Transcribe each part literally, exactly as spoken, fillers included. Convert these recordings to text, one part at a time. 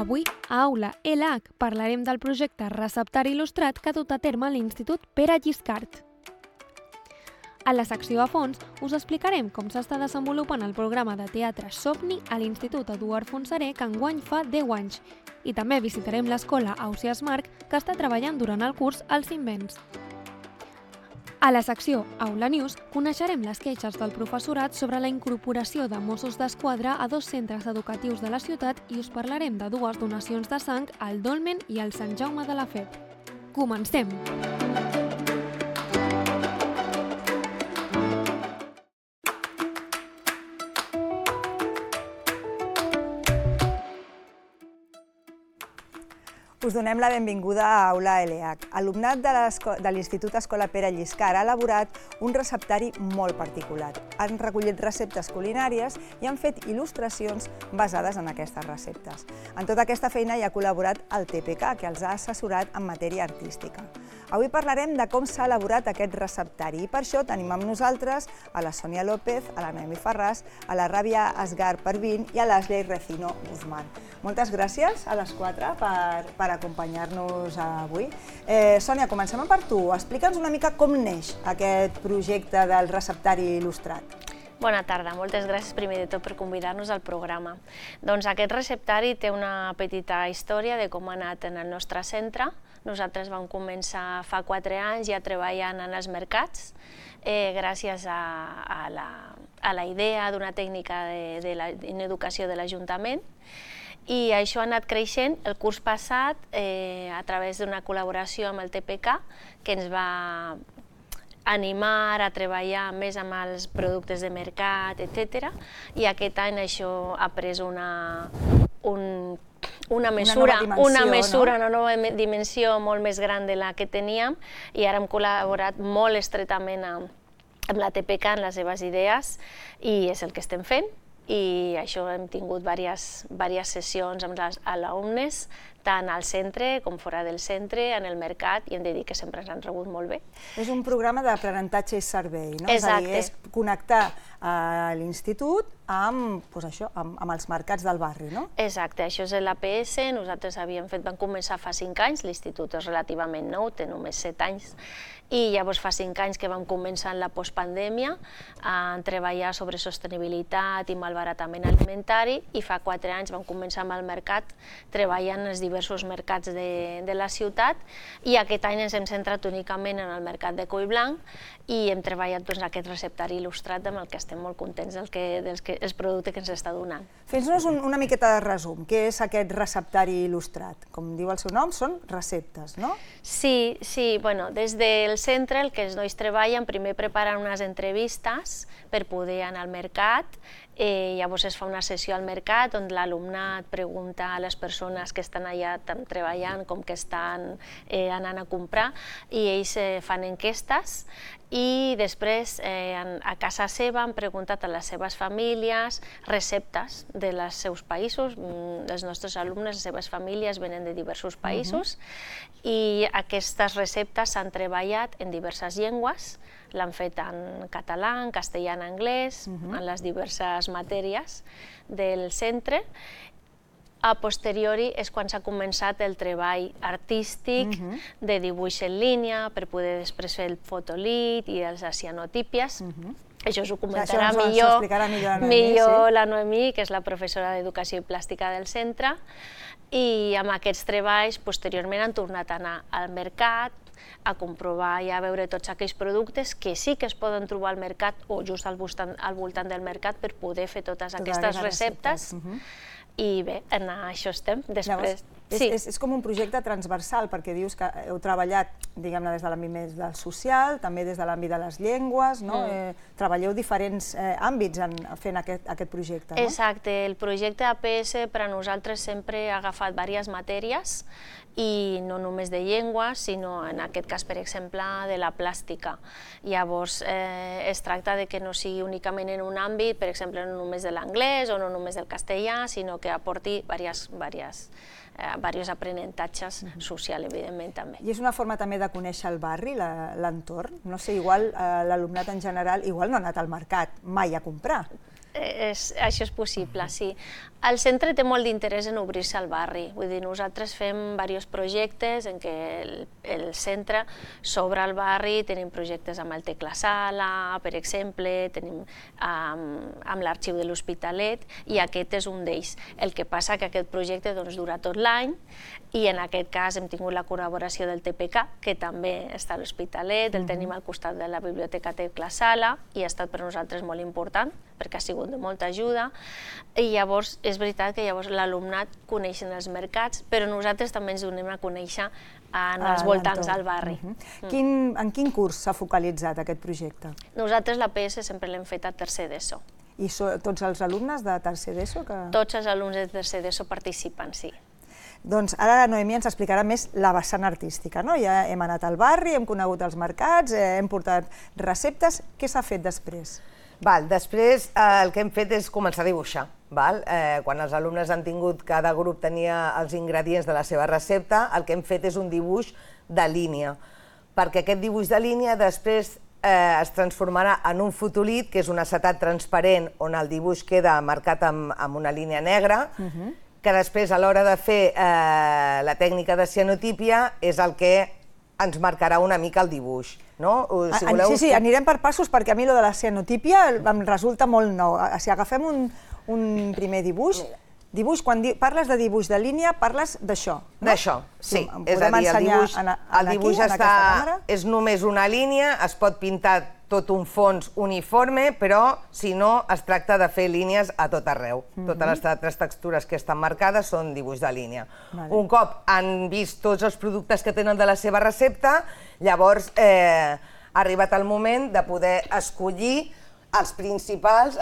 Avui, a Aula L H, parlarem del projecte Receptari il·lustrat que ha dut a terme l'Institut Pere Lliscart. A la secció a fons us explicarem com s'està desenvolupant el programa de teatre Somni a l'Institut Eduard Fontserè, que enguany fa deu anys, i també visitarem l'escola Ausiàs Marc, que està treballant durant el curs Els Invents. A la secció Aula News coneixerem les queixes del professorat sobre la incorporació de Mossos d'Esquadra a dos centres educatius de la ciutat i us parlarem de dues donacions de sang al Dolmen i al Sant Jaume de la Feb. Comencem! Us donem la benvinguda a Aula L H. Alumnat de l'Institut Escola Pere Lliscart ha elaborat un receptari molt particular. Han recollit receptes culinàries i han fet il·lustracions basades en aquestes receptes. En tota aquesta feina hi ha col·laborat el T P K, que els ha assessorat en matèria artística. Avui parlarem de com s'ha elaborat aquest receptari i per això tenim amb nosaltres a la Sònia López, a la Noemi Farràs, a la Ràbia Asgar Parvin i a l'Ashley Recino Guzmán. Moltes gràcies a les quatre per, per acompanyar-nos avui. Eh, Sònia, comencem per tu. Explica'ns una mica com neix aquest projecte del receptari il·lustrat. Bona tarda, moltes gràcies primer de tot per convidar-nos al programa. Doncs aquest receptari té una petita història de com ha anat en el nostre centre. Nosaltres vam començar fa quatre anys ja treballant en els mercats, eh, gràcies a, a, la, a la idea d'una tècnica d'educació de l'Ajuntament. I això ha anat creixent el curs passat eh, a través d'una col·laboració amb el T P K, que ens va animar a treballar més amb els productes de mercat, etcètera. I aquest any això ha pres una, un, una mesura, una nova dimensió, una, mesura no? una nova dimensió molt més gran de la que teníem, i ara hem col·laborat molt estretament amb, amb la T P K en les seves idees, i és el que estem fent. I això hem tingut diverses, diverses sessions amb els alumnes, tant al centre com fora del centre, en el mercat, i hem de dir que sempre ens han rebut molt bé. És un programa d'aprenentatge i servei, no? Exacte. És a dir, és connectar l'institut amb, doncs això, amb, amb els mercats del barri, no? Exacte, això és l'A P S, nosaltres havíem fet, vam començar fa cinc anys, l'institut és relativament nou, té només set anys, i llavors fa cinc anys que vam començar en la postpandèmia a treballar sobre sostenibilitat i malbaratament alimentari, i fa quatre anys vam començar amb el mercat, treballant en els diversos mercats de, de la ciutat, i aquest any ens hem centrat únicament en el mercat de Collblanc i hem treballat doncs, aquest receptari il·lustrat amb el que estem molt contents del que, dels que, el producte que ens està donant. Fes-nos un, una miqueta de resum. Què és aquest receptari il·lustrat? Com diu el seu nom, són receptes, no? Sí, sí, bueno, des del centre el que els nois treballen, primer preparen unes entrevistes per poder anar al mercat. Eh, llavors es fa una sessió al mercat on l'alumnat pregunta a les persones que estan allà tant treballant com que estan eh, anant a comprar, i ells eh, fan enquestes, i després eh, a casa seva han preguntat a les seves famílies receptes dels seus països. Els nostres alumnes, les seves famílies venen de diversos països, uh-huh. i aquestes receptes s'han treballat en diverses llengües. L'han fet en català, en castellà, en anglès, uh-huh. en les diverses matèries del centre. A posteriori és quan s'ha començat el treball artístic, uh-huh. de dibuix en línia, per poder després fer el fotolit i els cianotípies. Uh-huh. Això us ho comentarà Això millor, millor, Noemi, millor sí? la Noemi, que és la professora d'Educació i Plàstica del centre. I amb aquests treballs, posteriorment, han tornat a anar al mercat, a comprovar i a veure tots aquells productes que sí que es poden trobar al mercat o just al voltant, al voltant del mercat per poder fer totes aquestes receptes. Uh-huh. I bé, en això estem. Després, és, sí. és, és com un projecte transversal, perquè dius que heu treballat, diguem-ne, des de l'àmbit més del social, també des de l'àmbit de les llengües, no? Mm. Eh, treballeu diferents eh, àmbits en, fent aquest, aquest projecte, no? Exacte, el projecte A P S per a nosaltres sempre ha agafat diverses matèries, i no només de llengües, sinó en aquest cas, per exemple, de la plàstica. Llavors, eh, es tracta de que no sigui únicament en un àmbit, per exemple, no només de l'anglès o no només del castellà, sinó que aporti diversos eh, aprenentatges uh-huh. social, evidentment, també. I és una forma també de conèixer el barri, l'entorn? No sé, igual eh, l'alumnat en general igual no ha anat al mercat mai a comprar. Això és possible, sí. El centre té molt d'interès en obrir-se al barri. Vull dir, nosaltres fem diversos projectes en què el centre s'obre al barri, tenim projectes amb el Tecla Sala, per exemple, tenim amb l'Arxiu de l'Hospitalet, i aquest és un d'ells. El que passa que aquest projecte dura tot l'any, i en aquest cas hem tingut la col·laboració del T P K, que també està a l'Hospitalet, el tenim al costat de la Biblioteca Tecla Sala, i ha estat per nosaltres molt important, perquè ha sigut de molta ajuda, i llavors és veritat que llavors l'alumnat coneix els mercats, però nosaltres també ens donem a conèixer en els voltants del barri. En quin curs s'ha focalitzat aquest projecte? Nosaltres la P S sempre l'hem fet a tercer d'ESO. I tots els alumnes de tercer d'ESO? Tots els alumnes de tercer d'ESO participen, sí. Doncs ara la Noemí ens explicarà més la vessant artística. Ja hem anat al barri, hem conegut els mercats, hem portat receptes. Què s'ha fet després? Després el que hem fet és començar a dibuixar. Quan els alumnes han tingut, cada grup tenia els ingredients de la seva recepta, el que hem fet és un dibuix de línia, perquè aquest dibuix de línia després es transformarà en un fotolit, que és un acetat transparent on el dibuix queda marcat amb una línia negra, que després a l'hora de fer la tècnica de cianotípia és el que ens marcarà una mica el dibuix. Sí, sí, anirem per passos perquè a mi allò de la cianotípia em resulta molt nou. Si agafem un primer dibuix, quan parles de dibuix de línia, parles d'això. D'això, sí. És a dir, el dibuix és només una línia, es pot pintar tot un fons uniforme, però si no es tracta de fer línies a tot arreu. Totes les altres textures que estan marcades són dibuix de línia. Un cop han vist tots els productes que tenen de la seva recepta, llavors ha arribat el moment de poder escollir els principals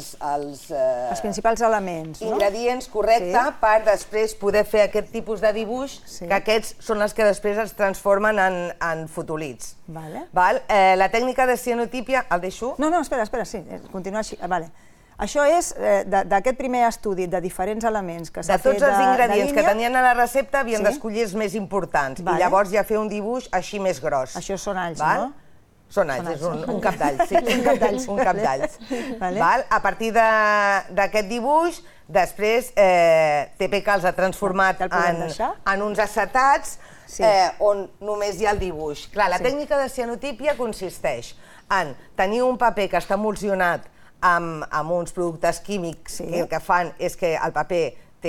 els principals elements, ingredients, correcte, per després poder fer aquest tipus de dibuix, que aquests són els que després es transformen en fotolits. La tècnica de cianotípia, el deixo? No, no, espera, espera, sí, continua així. Això és d'aquest primer estudi de diferents elements que s'ha fet de línia. De tots els ingredients que tenien a la recepta havíem d'escollir els més importants i llavors ja fer un dibuix així més gros. Això són alls, no? Són alls, és un cap d'alls, sí. Un cap d'alls. A partir d'aquest dibuix, després T P K els ha transformat en uns acetats on només hi ha el dibuix. Clar, la tècnica de cianotípia consisteix en tenir un paper que està emulsionat amb uns productes químics que el que fan és que el paper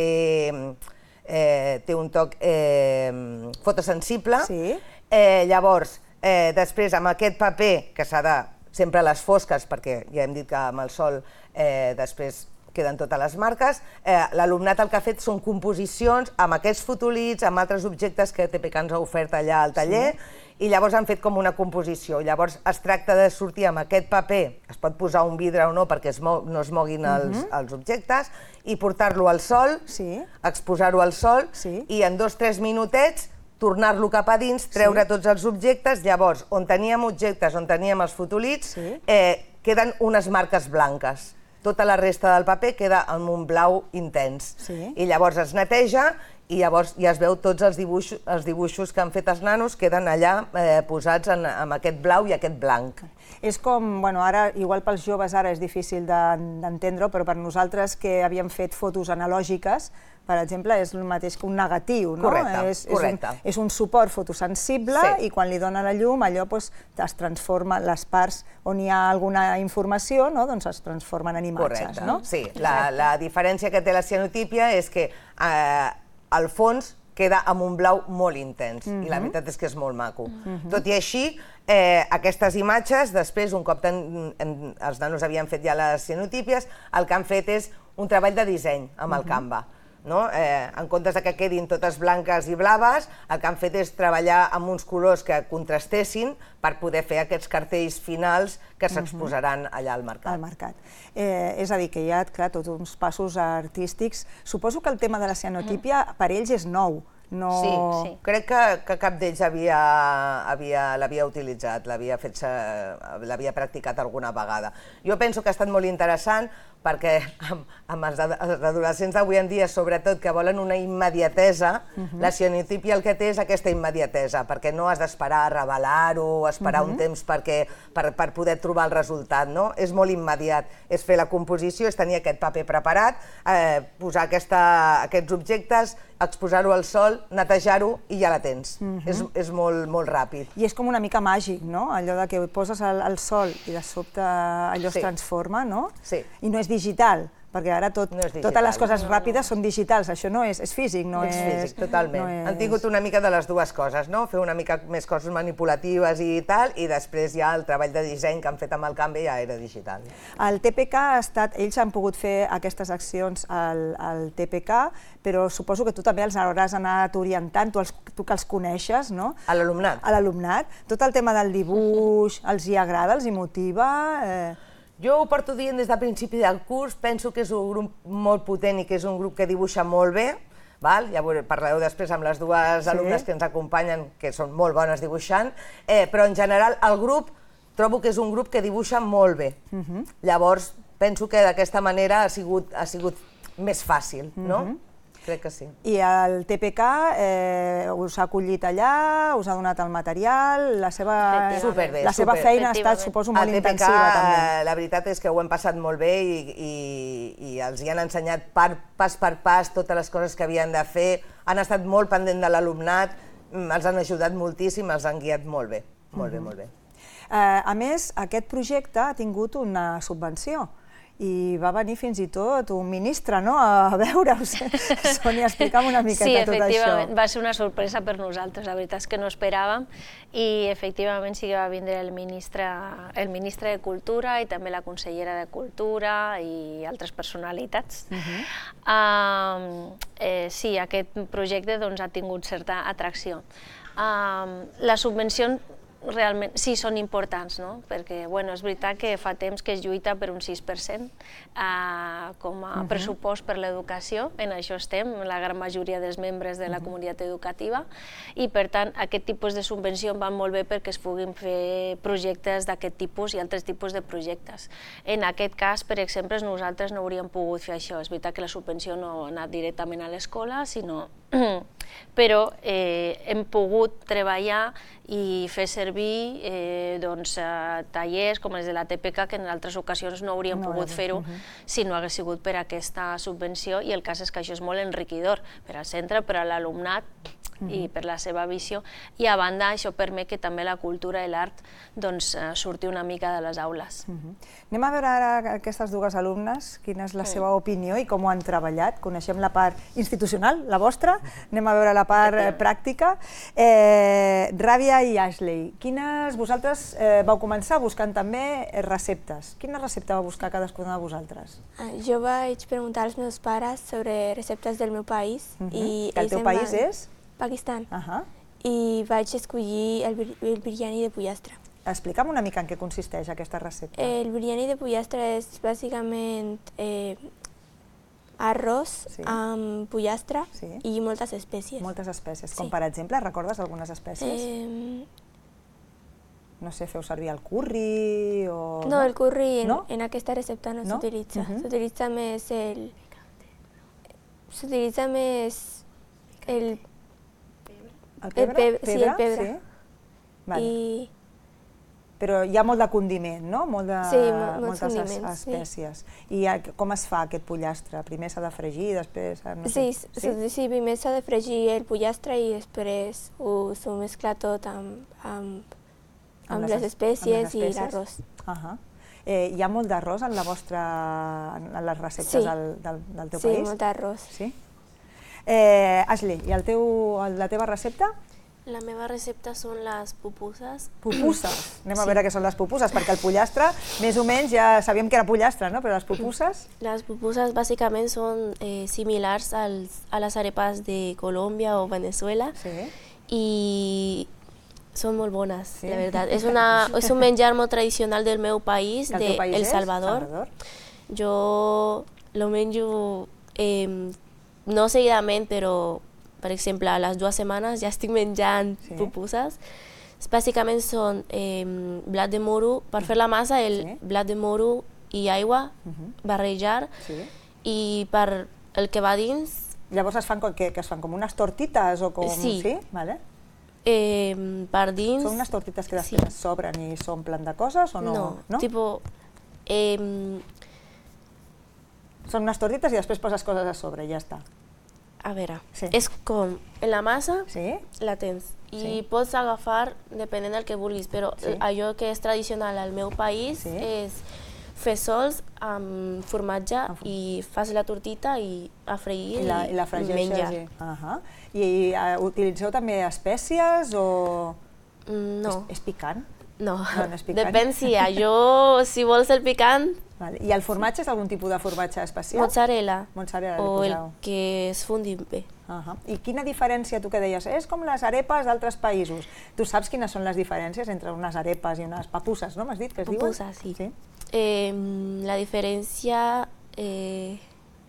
té un toc fotosensible. Llavors, després, amb aquest paper, que s'ha de sempre a les fosques, perquè ja hem dit que amb el sol després queden totes les marques, l'alumnat el que ha fet són composicions amb aquests fotolits, amb altres objectes que T P K ens ha ofert allà al taller, i llavors han fet com una composició. Llavors es tracta de sortir amb aquest paper, es pot posar un vidre o no perquè no es moguin els objectes, i portar-lo al sol, exposar-ho al sol, i en dos o tres minutets tornar-lo cap a dins, treure tots els objectes, llavors, on teníem objectes, on teníem els fotolits, queden unes marques blanques. Tota la resta del paper queda amb un blau intens. I llavors es neteja i llavors ja es veu tots els dibuixos que han fet els nanos, queden allà posats amb aquest blau i aquest blanc. És com, bueno, ara, igual pels joves ara és difícil d'entendre-ho, però per nosaltres que havíem fet fotos analògiques, per exemple, és el mateix que un negatiu, no? Correcte, correcte. És un suport fotosensible i quan li dona la llum allò es transforma, les parts on hi ha alguna informació, doncs es transformen en imatges, no? Correcte, sí. La diferència que té la cianotípia és que al fons queda amb un blau molt intens i la veritat és que és molt maco. Tot i així, aquestes imatges, després, un cop els nanos havien fet ja les cianotípies, el que han fet és un treball de disseny amb el Canva. En comptes que quedin totes blanques i blaves, el que han fet és treballar amb uns colors que contrastessin per poder fer aquests cartells finals que s'exposaran allà al mercat. Al mercat. És a dir, que hi ha, clar, tots uns passos artístics. Suposo que el tema de la cianotípia per ells és nou. Sí, crec que cap d'ells l'havia utilitzat, l'havia practicat alguna vegada. Jo penso que ha estat molt interessant perquè amb els adolescents d'avui en dia, sobretot, que volen una immediatesa, la cianotipia el que té és aquesta immediatesa, perquè no has d'esperar a revelar-ho, esperar un temps per poder trobar el resultat, no? És molt immediat, és fer la composició, és tenir aquest paper preparat, posar aquests objectes, exposar-ho al sol, netejar-ho i ja la tens. És molt ràpid. I és com una mica màgic, no? Allò de que ho poses al sol i de sobte allò es transforma, no? Sí. I no és digital, perquè ara totes les coses ràpides són digitals, això no és físic, no és... És físic, totalment. Han tingut una mica de les dues coses, no? Fer una mica més coses manipulatives i tal, i després ja el treball de disseny que han fet amb el canvi ja era digital. El T P K ha estat, ells han pogut fer aquestes accions al T P K, però suposo que tu també els hauràs anat orientant, tu que els coneixes, no? A l'alumnat. A l'alumnat. Tot el tema del dibuix, els hi agrada, els hi motiva... Jo ho porto dient des del principi del curs, penso que és un grup molt potent i que és un grup que dibuixa molt bé, ja parlareu després amb les dues alumnes que ens acompanyen, que són molt bones dibuixant, però en general el grup trobo que és un grup que dibuixa molt bé. Llavors penso que d'aquesta manera ha sigut més fàcil, no? Crec que sí. I el T P K us ha acollit allà, us ha donat el material, la seva feina ha estat, suposo, molt intensiva també. La veritat és que ho hem passat molt bé i els hi han ensenyat pas per pas totes les coses que havien de fer, han estat molt pendents de l'alumnat, els han ajudat moltíssim, els han guiat molt bé, molt bé, molt bé. A més, aquest projecte ha tingut una subvenció i va venir fins i tot un ministre a veure-us. Sònia, explica'm una miqueta tot això. Sí, efectivament, va ser una sorpresa per nosaltres, la veritat és que no esperàvem, i efectivament sí que va vindre el ministre de Cultura i també la consellera de Cultura i altres personalitats. Sí, aquest projecte ha tingut certa atracció. Les subvencions realment sí són importants, perquè és veritat que fa temps que es lluita per un sis per cent com a pressupost per l'educació, en això estem, la gran majoria dels membres de la comunitat educativa, i per tant aquest tipus de subvenció van molt bé perquè es puguin fer projectes d'aquest tipus i altres tipus de projectes. En aquest cas, per exemple, nosaltres no hauríem pogut fer això, és veritat que la subvenció no ha anat directament a l'escola, sinó però hem pogut treballar i fer servir tallers com els de la T P K, que en altres ocasions no hauríem pogut fer-ho si no hagués sigut per aquesta subvenció, i el cas és que això és molt enriquidor per al centre, per a l'alumnat i per la seva visió, i a banda això permet que també la cultura i l'art surti una mica de les aules. Anem a veure ara aquestes dues alumnes, quina és la seva opinió i com ho han treballat. Coneixem la part institucional, la vostra, anem a veure la part pràctica. Ràbia i Ashley, vosaltres vau començar buscant també receptes. Quina recepta va buscar cadascuna de vosaltres? Jo vaig preguntar als meus pares sobre receptes del meu país. Que el teu país és? Pakistan. I vaig escollir el biryani de pollastre. Explica'm una mica en què consisteix aquesta recepta. El biryani de pollastre és bàsicament arròs amb pollastre i moltes espècies. Moltes espècies, com per exemple, recordes algunes espècies? No sé, feu servir el curri o... No, el curri en aquesta recepta no s'utilitza. S'utilitza més el... S'utilitza més el... El pebre? Sí, el pebre. Però hi ha molt de condiment, no? Sí, molts condiments. Moltes espècies. I com es fa aquest pollastre? Primer s'ha de fregir, després... Sí, primer s'ha de fregir el pollastre i després s'ho mescla tot amb les espècies i l'arròs. Hi ha molt d'arròs en les receptes del teu país? Sí, molt d'arròs. Ashley, i la teva recepta? La meva recepta són les pupuses. Pupuses? Anem a veure què són les pupuses, perquè el pollastre, més o menys, ja sabíem que era pollastre, no? Però les pupuses? Les pupuses bàsicament són similars a les arepas de Colòmbia o Venezuela i són molt bones, la veritat. És un menjar molt tradicional del meu país, de El Salvador. Jo lo menjo no seguidament, però per exemple, a les dues setmanes ja estic menjant pupuses. Bàsicament són blat de moro. Per fer la massa, el blat de moro i aigua, barrejar, i per el que va dins... Llavors es fan, que, que es fan com unes tortites o com... Sí. Sí? Vale. Eh, per dins... Són unes tortites que després sí. s'obren i s'omplen de coses o no? No, no? tipo... Eh, Són unes tortites i després poses coses a sobre i ja està. a veure, Sí. és com en la massa Sí? la tens i Sí. pots agafar depenent del que vulguis, però Sí. allò que és tradicional al meu país Sí. és fesols amb formatge Amb formatge. i fas la tortita i a freir I la, i la i fregeixes. menjar. I, uh -huh. I uh, utilitzeu també espècies o... No, És, és picant? no, No, no és picant. depèn si allò, si vols el picant, Vale. I el formatge és algun tipus de formatge especial? mozzarella Mozzarella li o el poseu. que es fundi bé. Uh -huh. I quina diferència, tu que deies, és com les arepes d'altres països. Tu saps quines són les diferències entre unes arepes i unes papusses, no? M'has dit que es diuen? Pupusas, sí. Sí. Eh, la diferència eh,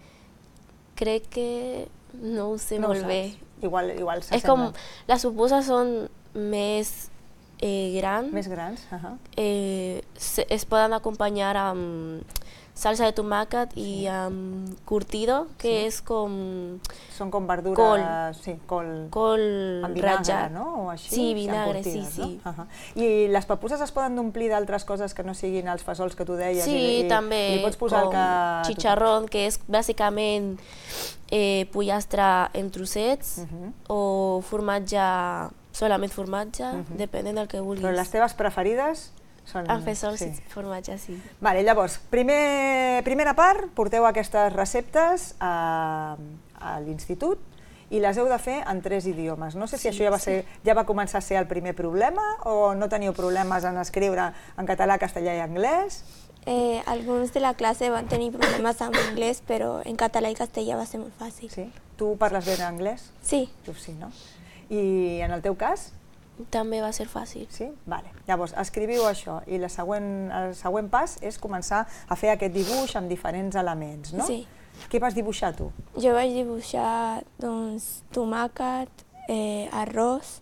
crec que no ho sé No ho molt saps. bé. Igual, igual És com, s'assemblen. les pupusas són més eh, grans, Més grans. Uh -huh. eh, se, es poden acompanyar amb salsa de tomàquet i amb curtido, que Sí. és com Són com verdures... Col. Sí, col... col amb vinagre, ratjat. no? O així? Sí, amb vinagre, curtides, sí, sí. No? Uh -huh. I les papusses es poden omplir d'altres coses que no siguin els fesols que tu deies? Sí, i, i, també, i li pots posar com el que... chicharrón, que és bàsicament eh, pollastre en trossets, Uh -huh. o formatge, solament formatge, Uh -huh. depenent del que vulguis. Però les teves preferides són... Amb fesols sí. i formatge, sí. Vale, llavors, primer, primera part, porteu aquestes receptes a, a l'institut i les heu de fer en tres idiomes. No sé si Sí, això ja va, sí. ser, ja va començar a ser el primer problema o no teniu problemes en escriure en català, castellà i anglès. Eh, alguns de la classe van tenir problemes amb anglès, però en català i castellà va ser molt fàcil. Sí? Tu parles bé anglès? Sí. Tu sí, no? I en el teu cas? També va ser fàcil. Sí? Vale. Llavors, escriviu això i la següent, el següent pas és començar a fer aquest dibuix amb diferents elements, no? Sí. Què vas dibuixar tu? Jo vaig dibuixar doncs, tomàquet, eh, arròs,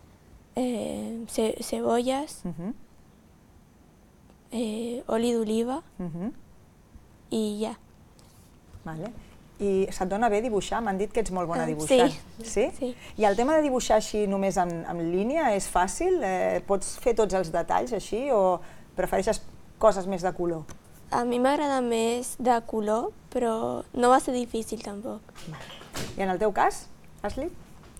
eh, ce cebolles, Uh -huh. eh, oli d'oliva Uh -huh. i ja. Vale. I se't dona bé dibuixar? M'han dit que ets molt bona Ah, dibuixant. sí. Sí? Sí. I el tema de dibuixar així només en, en línia és fàcil? Eh, pots fer tots els detalls així o prefereixes coses més de color? A mi m'agrada més de color, però no va ser difícil tampoc. I en el teu cas, Ashley?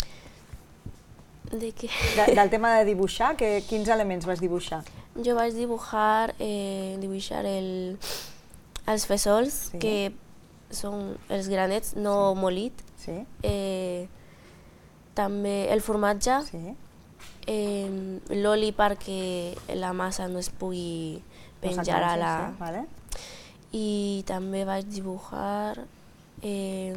De què? De, del tema de dibuixar, que, quins elements vas dibuixar? Jo vaig dibujar, eh, dibuixar el, els fesols, Sí. que són els granets, no molit. Sí? Eh, també el formatge, Sí? eh, l'oli perquè la massa no es pugui penjar a la... Sí, vale. I també vaig dibujar eh,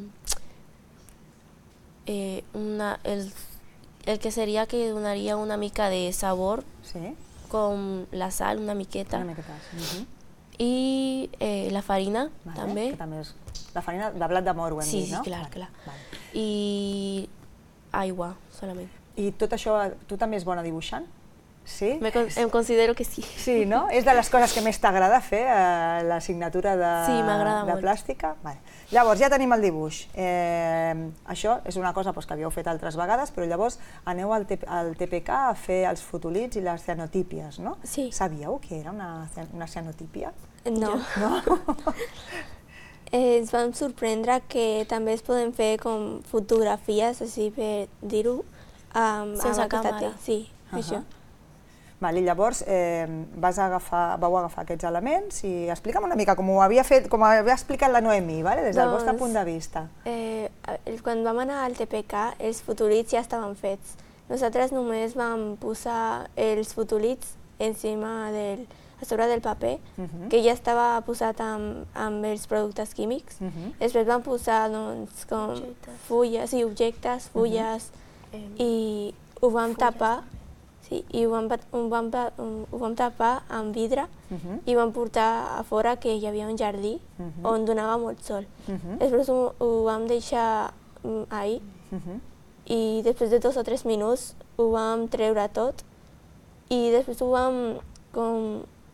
eh, una, el, el que seria que donaria una mica de sabor, Sí? com la sal, una miqueta, Una miqueta. Uh -huh. i eh, la farina, Vale, també. que també és la farina de blat de moro, ho hem Sí, dit, no? sí, clar, Vale, clar. vale. I aigua, solament. I tot això, tu també és bona dibuixant? Sí? Me con em considero que sí. Sí, no? És de les coses que més t'agrada fer, eh, l'assignatura de, Sí, m'agrada de molt. plàstica? Vale. Llavors, ja tenim el dibuix. Eh, això és una cosa doncs, que havíeu fet altres vegades, però llavors aneu al, al T P K a fer els fotolits i les cianotípies, no? Sí. Sabíeu què era una, una cianotípia? No. No? Eh, ens vam sorprendre que també es poden fer com fotografies, així per dir-ho, amb, Sense amb aquesta càmera. te- Sí, Uh -huh. això. Vale, llavors eh, vas agafar, vau agafar aquests elements i explica'm una mica com ho havia fet, com ho havia explicat la Noemí, vale? Des del Doncs, vostre punt de vista. Eh, el- quan vam anar al T P K, els fotolits ja estaven fets. Nosaltres només vam posar els fotolits encima del, a sobre del paper, Uh -huh. que ja estava posat amb, amb els productes químics. Uh -huh. Després vam posar doncs, com Objectes. fulles, sí, objectes, fulles, Em, i ho vam fulles tapar, sí, i ho vam, pa- ho, vam, pa- ho vam tapar amb vidre Uh -huh. i vam portar a fora que hi havia un jardí Uh -huh. on donava molt sol. Uh -huh. Després ho, ho vam deixar mm, ahí Uh -huh. i després de dos o tres minuts ho vam treure tot i després ho vam com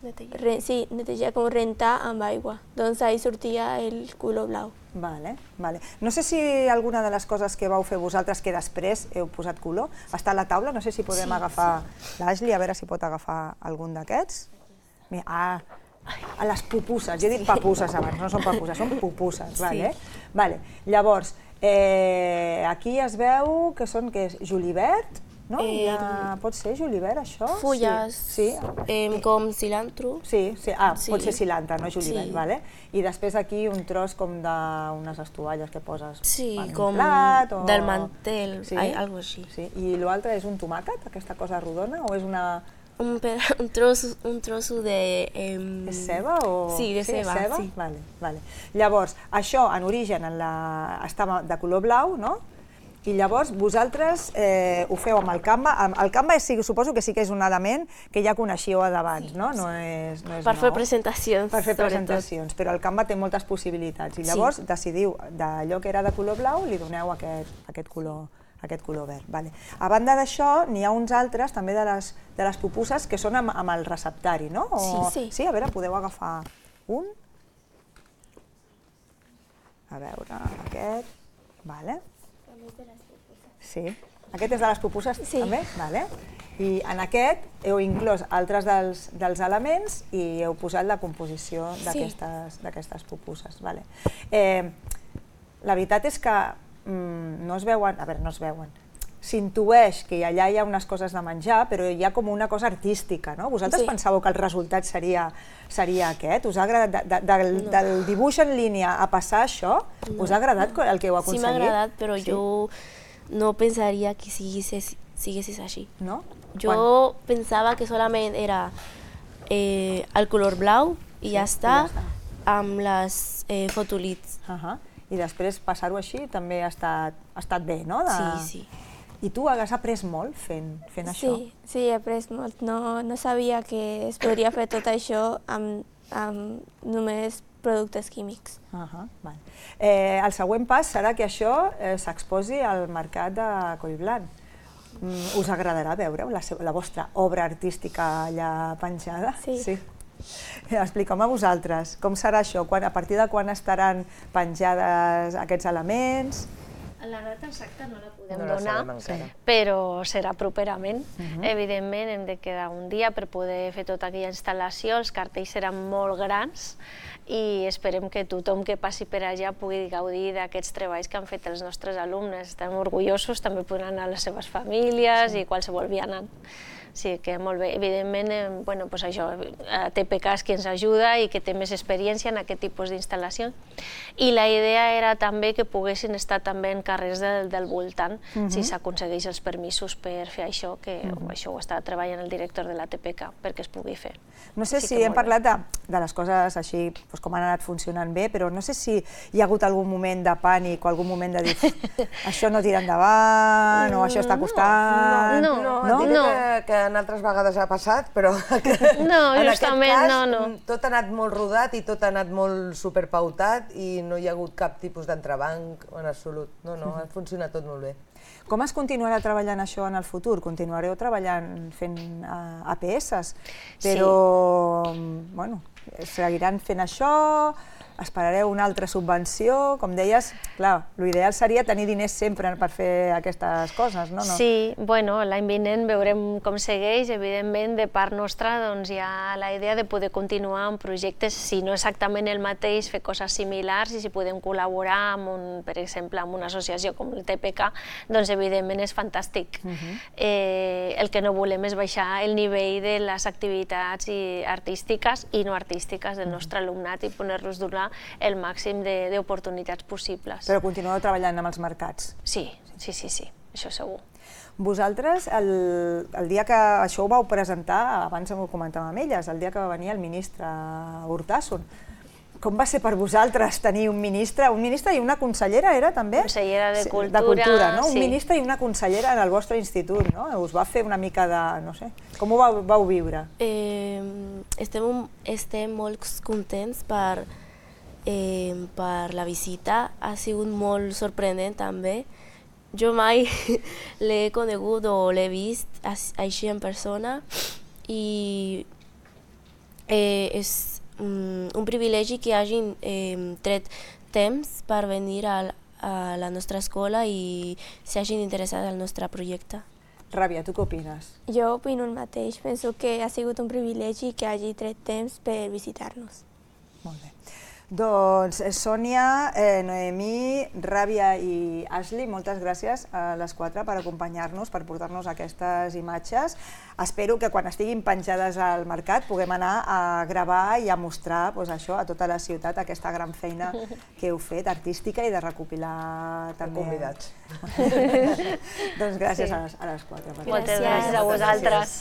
Re, sí, netejar com rentar amb aigua. Doncs ahí sortia el color blau. Vale, vale. No sé si alguna de les coses que vau fer vosaltres que després heu posat color està a la taula, no sé si podem sí, agafar sí. l'Ashley, a veure si pot agafar algun d'aquests. Ah, a les pupusses, jo he dit papusses abans, no són papusses, són pupusses, sí. vale? Vale. Llavors, eh, aquí es veu que són, què és, julivert? No? Eh, ja, pot ser julivert, això? Fulles, sí. Sí. Eh, com cilantro. Sí, sí. Ah, sí. Pot ser cilantre, no julivert, sí. vale? I després aquí un tros com d'unes estovalles que poses sí, en un com plat o... del mantel, sí? ai, algo així. Sí. I l'altre és un tomàquet, aquesta cosa rodona, o és una... Un, un, trozo, un trozo de... Eh... És ceba o...? Sí, de sí, ceba, ceba? sí. Vale, vale. Llavors, això en origen en la... estava de color blau, no? I llavors vosaltres eh, ho feu amb el Canva. El Canva és, suposo que sí que és un element que ja coneixíeu d'abans, sí, no? No és, no és per nou. fer presentacions. Per fer presentacions, però el Canva té moltes possibilitats. I llavors sí. decidiu d'allò que era de color blau li doneu aquest, aquest, color, aquest color verd. Vale. A banda d'això, n'hi ha uns altres també de les, de les pupusses que són amb, amb el receptari, no? O... Sí, sí. Sí, a veure, podeu agafar un. A veure, aquest. Vale. Sí. Aquest és de les pupusses sí. també? Vale. I en aquest heu inclòs altres dels, dels elements i heu posat la composició d'aquestes sí. pupusses. Vale. Eh, la veritat és que mm, no es veuen, a veure, no es veuen, s'intueix que allà hi ha unes coses de menjar, però hi ha com una cosa artística, no? Vosaltres sí. pensàveu que el resultat seria, seria aquest? Us ha agradat, de, de, del, no. del dibuix en línia a passar això, no. us ha agradat el que heu aconseguit? Sí, m'ha agradat, però sí. jo no pensaria que siguessis, siguessis així. No? Jo Quan? pensava que solament era eh, el color blau i sí, ja està, i ja està. amb les eh, fotolits. Uh -huh. I després passar-ho així també ha estat, ha estat bé, no? De... Sí, sí. I tu has après molt fent, fent sí, això? Sí, he après molt. No, no sabia que es podria fer tot això amb, amb només productes químics. Uh -huh, vale. eh, el següent pas serà que això eh, s'exposi al mercat de Collblanc. Mm, us agradarà veure la, la vostra obra artística allà penjada? Sí. sí. Expliqueu-me a vosaltres, com serà això? Quan, a partir de quan estaran penjades aquests elements? La data exacta no la podem no la donar, però serà properament. Uh-huh. Evidentment hem de quedar un dia per poder fer tota aquella instal·lació, els cartells seran molt grans i esperem que tothom que passi per allà pugui gaudir d'aquests treballs que han fet els nostres alumnes. Estem orgullosos, també podran anar a les seves famílies sí. i qualsevol vianant. Sí, que molt bé. Evidentment, eh, bueno, pues això, T P K és qui ens ajuda i que té més experiència en aquest tipus d'instal·lació. I la idea era també que poguessin estar també en carrers del, del voltant, uh-huh. si s'aconsegueix els permisos per fer això, que uh-huh. això ho està treballant el director de la T P K perquè es pugui fer. No sé sí si hem parlat de, de les coses així, doncs com han anat funcionant bé, però no sé si hi ha hagut algun moment de pànic o algun moment de dir això no tira endavant o això està costant... No, no, no. no. no. Que, que en altres vegades ha passat, però no, en justament, aquest cas no, no. tot ha anat molt rodat i tot ha anat molt superpautat i no hi ha hagut cap tipus d'entrebanc en absolut. No, no, ha funcionat tot molt bé. Com es continuarà treballant això en el futur? Continuareu treballant fent uh, A P S, però sí. bueno, seguiran fent això, esperareu una altra subvenció, com deies, clar, l'ideal seria tenir diners sempre per fer aquestes coses, no? no? Sí, bueno, l'any vinent veurem com segueix, evidentment de part nostra doncs hi ha la idea de poder continuar amb projectes, si no exactament el mateix, fer coses similars i si podem col·laborar amb un, per exemple, amb una associació com el T P K, doncs evidentment és fantàstic. Uh-huh. eh, el que no volem és baixar el nivell de les activitats i artístiques i no artístiques del nostre alumnat i poder-los donar el màxim d'oportunitats possibles. Però continueu treballant amb els mercats? Sí, sí, sí, sí, això segur. Vosaltres, el, el dia que això ho vau presentar, abans ho comentàvem amb elles, el dia que va venir el ministre Urtasun, com va ser per vosaltres tenir un ministre, un ministre i una consellera, era també? Consellera de Cultura. De Cultura, no? Sí. Un ministre i una consellera en el vostre institut, no? Us va fer una mica de, no sé, com ho vau, vau viure? Eh, estem, estem molt contents per Eh, per la visita, ha sigut molt sorprenent també. Jo mai l'he conegut o l'he vist així en persona i eh, és um, un privilegi que hagin eh, tret temps per venir a, a la nostra escola i s'hagin interessat al nostre projecte. Ràbia, tu què opines? Jo opino el mateix. Penso que ha sigut un privilegi que hagi tret temps per visitar-nos. Molt bé. Doncs Sònia, eh, Noemí, Ràbia i Ashley, moltes gràcies a les quatre per acompanyar-nos, per portar-nos aquestes imatges. Espero que quan estiguin penjades al mercat puguem anar a gravar i a mostrar doncs, això, a tota la ciutat, aquesta gran feina que heu fet, artística i de recopilar també. Convidats. Doncs gràcies Sí. a, les, a les quatre. Moltes gràcies a vosaltres.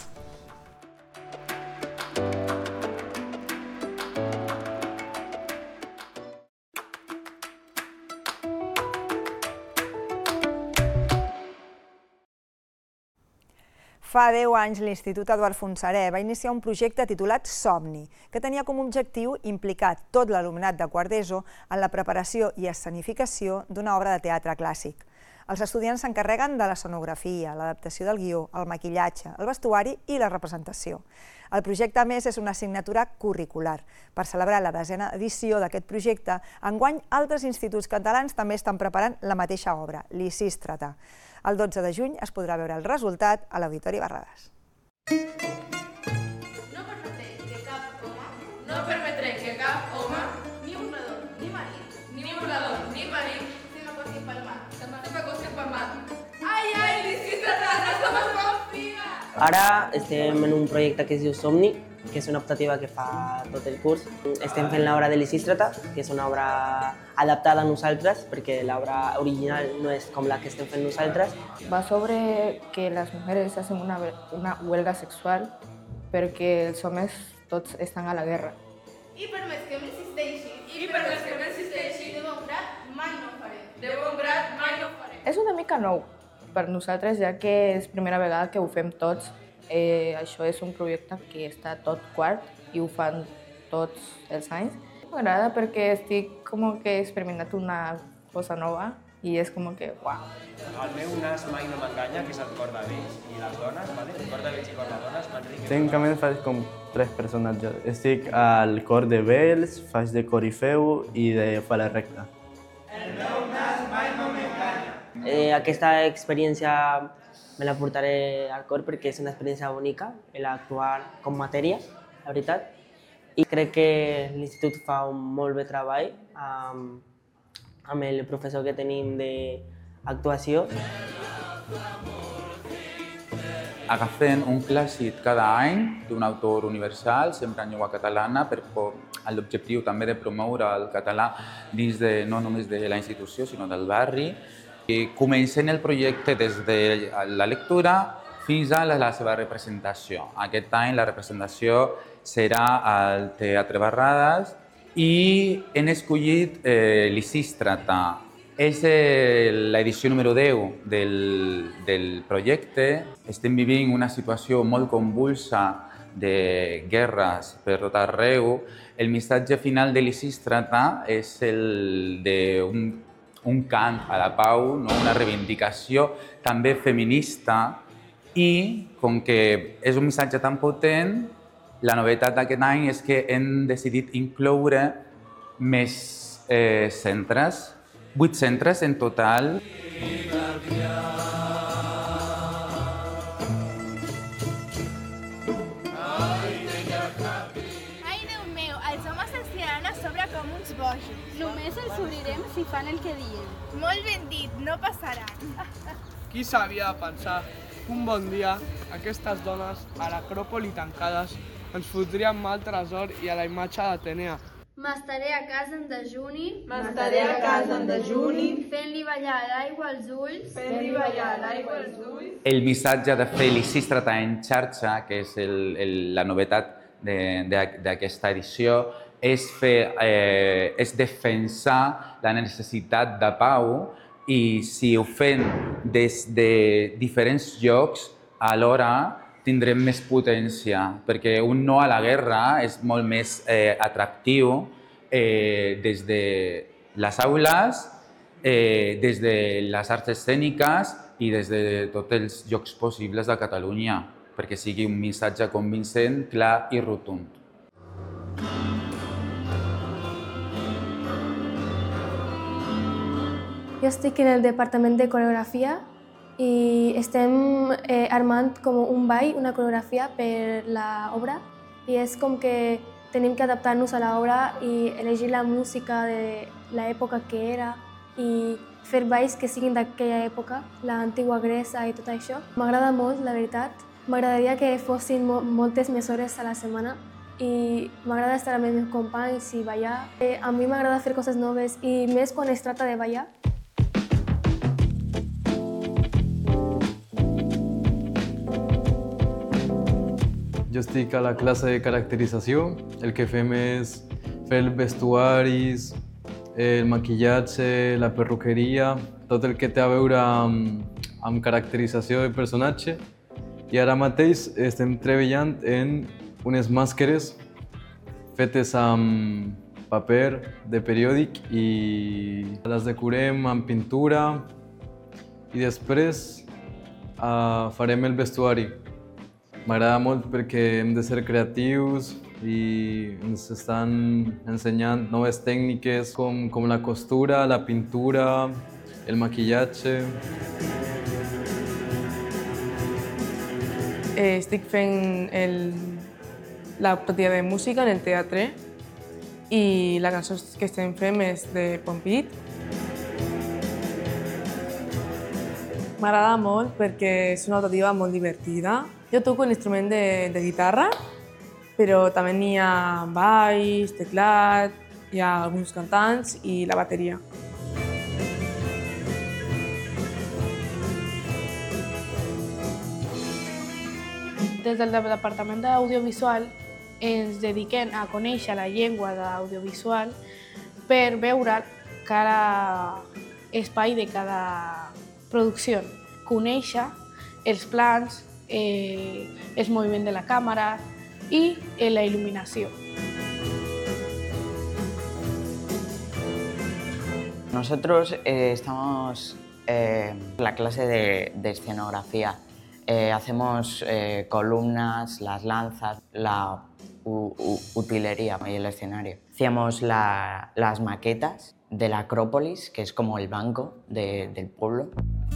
Fa deu anys l'Institut Eduard Fontserè va iniciar un projecte titulat Somni, que tenia com a objectiu implicar tot l'alumnat de quart d'ESO en la preparació i escenificació d'una obra de teatre clàssic. Els estudiants s'encarreguen de l'escenografia, l'adaptació del guió, el maquillatge, el vestuari i la representació. El projecte, a més, és una assignatura curricular. Per celebrar la desena edició d'aquest projecte, enguany altres instituts catalans també estan preparant la mateixa obra, Lisístrata. El dotze de juny es podrà veure el resultat a l'Auditori Barradas. No permetré que cap home, no permetré que cap home, ni burlador, ni marit, ni burlador, ni marit, se m'acosti pel mar, se m'acosti pel mar. Ai, ai, Lisístrata, no se m'acostiga! Ara estem en un projecte que es diu Somni, que és una optativa que fa tot el curs. Estem fent l'obra de Lisístrata, que és una obra adaptada a nosaltres, perquè l'obra original no és com la que estem fent nosaltres. Va sobre que las mujeres hacen una, una huelga sexual perquè els homes tots estan a la guerra. I per més que m'insisteixi, i per més que m'insisteixi, de bon grat mai no ho faré. De bon grat mai no ho faré. És una mica nou per nosaltres, ja que és primera vegada que ho fem tots. Eh, això és un projecte que està tot quart i ho fan tots els anys. M'agrada perquè estic com que experimentant una cosa nova i és com que, uau. El meu nas mai no m'enganya, que és el cor de vells i les dones, ¿vale? El cor de vells i cor de dones m'enriqueix. Tècnicament faig com tres personatges. Estic al cor de vells, faig de Corifeu i de Fala Recta. El meu nas mai no m'enganya. Eh, aquesta experiència me la portaré al cor perquè és una experiència bonica, l'actuar com matèria, la veritat. I crec que l'institut fa un molt bé treball amb, amb el professor que tenim d'actuació. Agafem un clàssic cada any d'un autor universal, sempre en llengua catalana, per l'objectiu també de promoure el català dins de, no només de la institució, sinó del barri. I comencem el projecte des de la lectura fins a la, la seva representació. Aquest any la representació serà al Teatre Barradas i hem escollit eh, Lisístrata. És eh, l'edició número deu del, del projecte. Estem vivint una situació molt convulsa de guerres per tot arreu. El missatge final de Lisístrata és el d'un un cant a la pau, no? Una reivindicació també feminista i, com que és un missatge tan potent, la novetat d'aquest any és que hem decidit incloure més eh, centres, vuit centres en total. Només els obrirem si fan el que diem. Molt ben dit, no passaran. Qui s'havia de pensar que un bon dia aquestes dones a l'acròpoli tancades ens fotríem mal tresor i a la imatge d'Atenea. M'estaré a casa en dejuni. M'estaré a casa en dejuni. Fent-li ballar l'aigua als ulls. Fent-li ballar l'aigua als ulls. El missatge de fer Lisístrata en xarxa, que és el, el, la novetat d'aquesta edició, és, fer, eh, és defensar la necessitat de pau i si ho fem des de diferents llocs, alhora tindrem més potència, perquè un no a la guerra és molt més eh, atractiu eh, des de les aules, eh, des de les arts escèniques i des de tots els llocs possibles de Catalunya, perquè sigui un missatge convincent, clar i rotund. Jo estic en el departament de coreografia i estem eh, armant com un ball, una coreografia per l'obra, i és com que tenim que adaptar-nos a l'obra i elegir la música de l'època que era i fer balls que siguin d'aquella època, l'antiga Grècia i tot això. M'agrada molt, la veritat. M'agradaria que fossin mo moltes més hores a la setmana i m'agrada estar amb els meus companys i ballar. Eh, a mi m'agrada fer coses noves i més quan es tracta de ballar. Jo estic a la classe de caracterització. El que fem és fer els vestuaris, el maquillatge, la perruqueria, tot el que té a veure amb, amb caracterització de personatge. I ara mateix estem treballant en unes màscares fetes amb paper de periòdic i les decorem amb pintura i després uh, farem el vestuari. M'agrada molt perquè hem de ser creatius i ens estan ensenyant noves tècniques com, com la costura, la pintura, el maquillatge. Eh, estic fent el, la partida de música en el teatre i la cançó que estem fent és de Pompit. M'agrada molt perquè és una optativa molt divertida. Jo toco l'instrument de, de guitarra, però també n'hi ha baix, teclat, hi ha alguns cantants i la bateria. Des del Departament d'Audiovisual ens dediquem a conèixer la llengua d'audiovisual per veure cada espai de cada producció, conèixer els plans, eh, el moviment de la càmera i eh, la il·luminació. Nosotros eh, estamos eh, en la clase de, de escenografía. Eh, hacemos eh, columnas, las lanzas, la u, u, utilería y el escenario. Hacíamos la, las maquetas de la Acrópolis, que es como el banco de, del pueblo.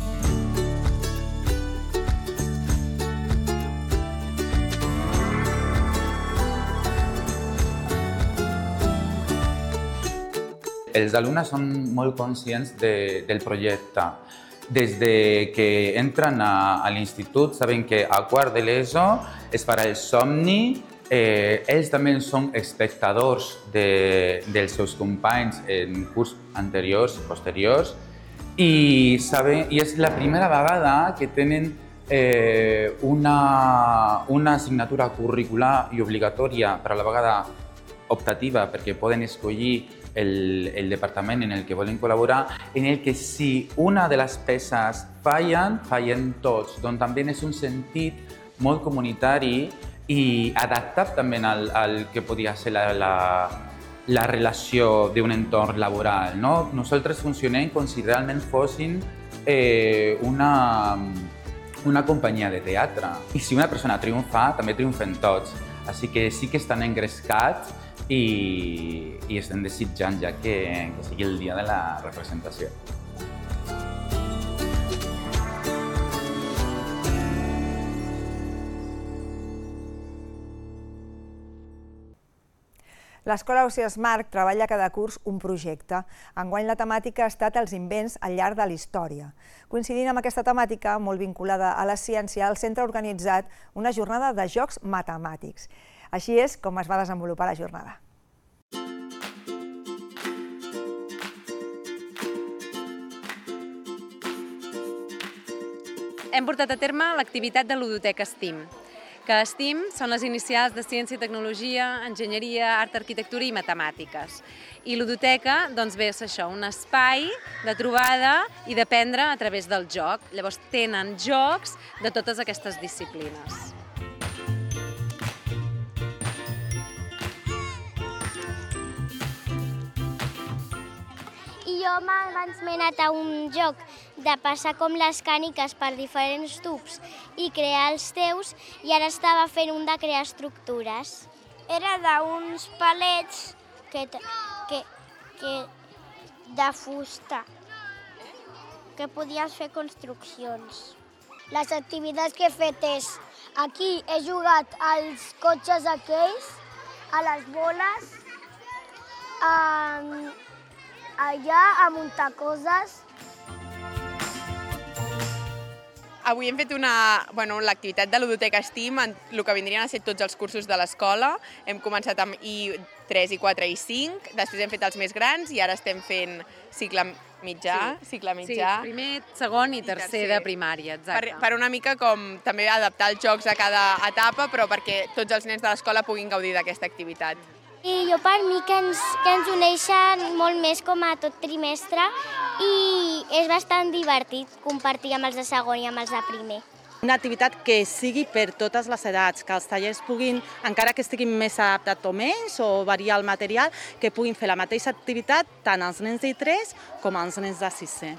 Els alumnes són molt conscients de, del projecte. Des de que entren a, a l'institut saben que a quart de l'ESO es farà el somni. Eh, ells també són espectadors de, dels seus companys en curs anteriors i posteriors i, saben, i és la primera vegada que tenen eh, una, una assignatura curricular i obligatòria, per a la vegada optativa, perquè poden escollir el, el departament en el que volen col·laborar, en el que si una de les peces fallen, fallen tots. Doncs també és un sentit molt comunitari i adaptat també al, al que podia ser la, la, la relació d'un entorn laboral. No? Nosaltres funcionem com si realment fossin eh, una, una companyia de teatre. I si una persona triomfa, també triomfen tots. Així que sí que estan engrescats i, i estem desitjant ja que, que sigui el dia de la representació. L'Escola Ausiàs Marc treballa cada curs un projecte. Enguany la temàtica ha estat els invents al llarg de la història. Coincidint amb aquesta temàtica, molt vinculada a la ciència, el centre ha organitzat una jornada de jocs matemàtics. Així és com es va desenvolupar la jornada. Hem portat a terme l'activitat de ludoteca STEAM, que STEAM són les inicials de Ciència i Tecnologia, Enginyeria, Art, Arquitectura i Matemàtiques. I ludoteca doncs ve a ser això, un espai de trobada i d'aprendre a través del joc. Llavors tenen jocs de totes aquestes disciplines. I jo abans m'he anat a un joc de passar com les càniques per diferents tubs i crear els teus, i ara estava fent un de crear estructures. Era d'uns palets que, que, que de fusta. que podies fer construccions. Les activitats que he fet és, aquí he jugat als cotxes aquells, a les boles, allà a muntar coses. Avui hem fet una, bueno, l'activitat de l'Udoteca STEAM, el que vindrien a ser tots els cursos de l'escola. Hem començat amb I tres, I quatre, I cinc, després hem fet els més grans i ara estem fent cicle mitjà. Sí, cicle mitjà. sí, primer, segon i tercer, tercer de primària, exacte. Per, per una mica com també adaptar els jocs a cada etapa, però perquè tots els nens de l'escola puguin gaudir d'aquesta activitat. I jo per mi que ens, que ens uneixen molt més com a tot trimestre i és bastant divertit compartir amb els de segon i amb els de primer. Una activitat que sigui per totes les edats, que els tallers puguin, encara que estiguin més adaptats o menys, o variar el material, que puguin fer la mateixa activitat tant els nens d'I tres com els nens de sisè.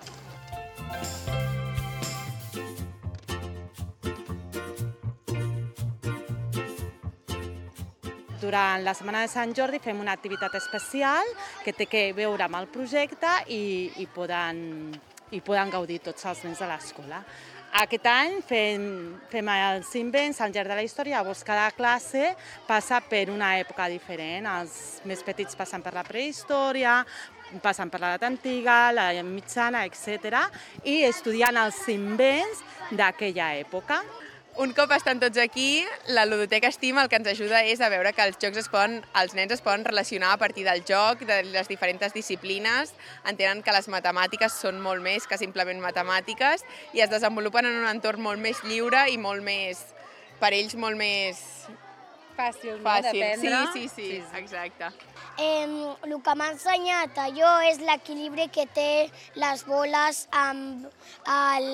Durant la Setmana de Sant Jordi fem una activitat especial que té que veure amb el projecte i, i, poden, i poden gaudir tots els nens de l'escola. Aquest any fem, fem els invents al llarg de la història, llavors cada classe passa per una època diferent. Els més petits passen per la prehistòria, passen per l'edat antiga, la mitjana, etcètera, i estudien els invents d'aquella època. Un cop estan tots aquí, la Ludoteca STEAM el que ens ajuda és a veure que els jocs es poden, els nens es poden relacionar a partir del joc, de les diferents disciplines, entenen que les matemàtiques són molt més que simplement matemàtiques i es desenvolupen en un entorn molt més lliure i molt més, per ells, molt més fàcil, fàcil. d'aprendre. Sí, sí, sí, exacte. Eh, el que m'ha ensenyat allò és l'equilibri que té les boles amb el...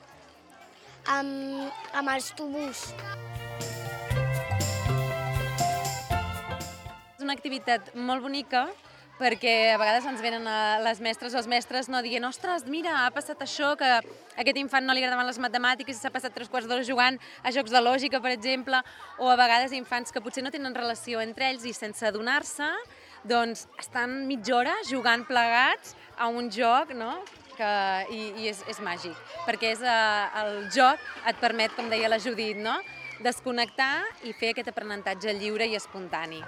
Amb, amb els tubos. És una activitat molt bonica perquè a vegades ens venen les mestres o els mestres no dient ostres, mira, ha passat això, que a aquest infant no li agradaven les matemàtiques i s'ha passat tres quarts d'hora jugant a jocs de lògica, per exemple, o a vegades infants que potser no tenen relació entre ells i sense adonar-se, doncs estan mitja hora jugant plegats a un joc, no? Que, i, i és, és màgic, perquè és, eh, el joc et permet, com deia la Judit, no? Desconnectar i fer aquest aprenentatge lliure i espontani.